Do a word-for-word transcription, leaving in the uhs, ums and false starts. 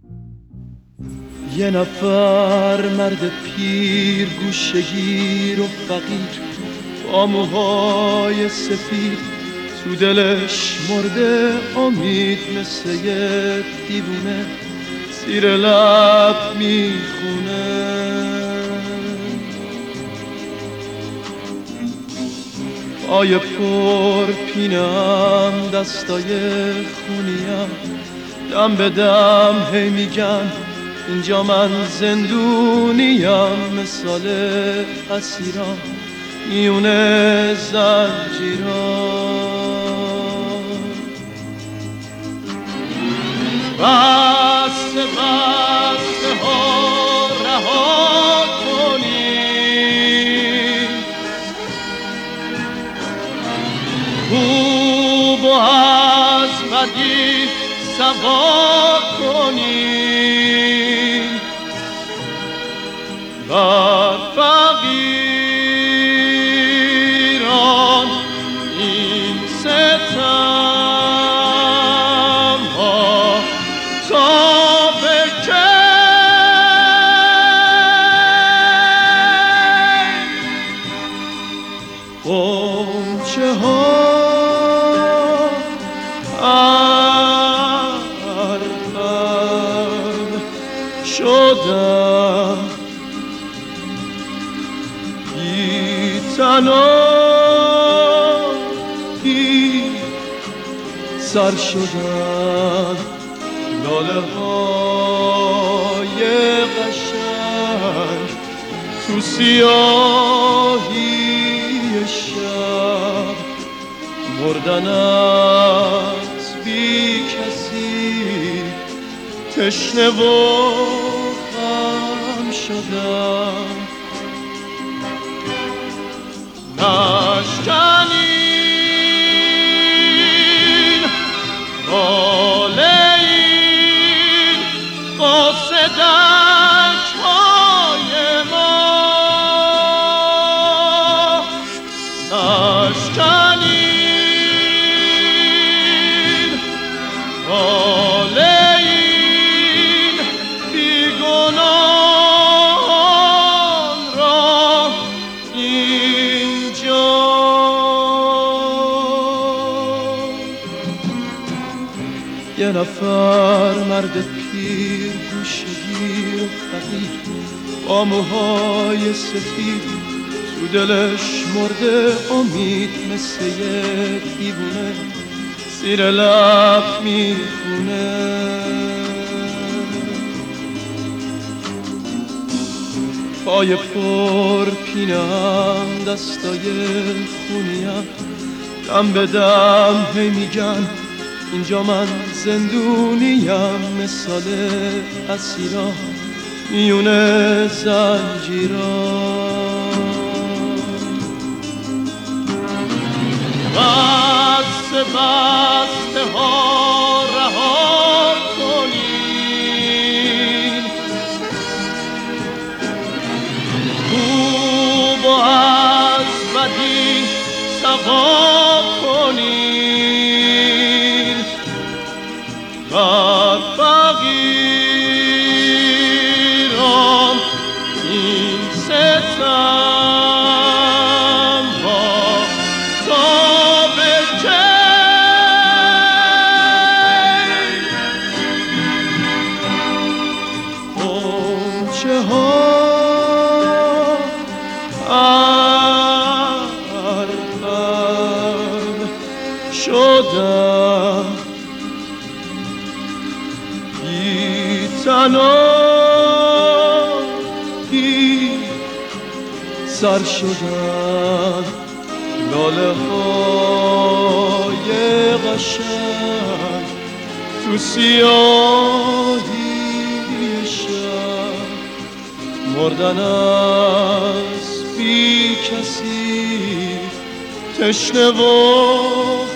یه نفر مرد پیر گوشه‌گیر و فقیر با موهای سفید تو دلش مرده امید مثل یه دیوونه زیر لب میخونه. پای پر پینم دستای خونیم دم به دم هی میگن اینجا من زندونیم، مثال اسیران میونه زنجیران. بسته بسته ها رها کنیم، خوب و از بدی سوا کنیم، بر فقیران این ستم ها تا به کی؟ غنچه ها شدم بی تنهایی، سر شدم لاله های قشنگ تو سیاهی شب، مردن از بی کسی تشنه و غم شدم. نشکنین باله این قاصدک های ما، نشکنین باله یه نفر مرد پیر گوشه‌گیر و فقیر با موهای سفید تو دلش مرده امید مثل یه دیوونه زیر لب میخونه. پای پر پینم دستای خونیم دم به دم هی میگن اینجا من زندونیم، مثال اسیران میونه زنجیران. بسته بسته ها رها کنیم، خوب و از بدی سوا کنیم، بر فقیران این ستم ها تا به کی؟ غنچه ها عرقم شدم بی تنهایی، سر شدم لاله های قشنگ تو سیاهی شب، مردن از بی کسی تشنه و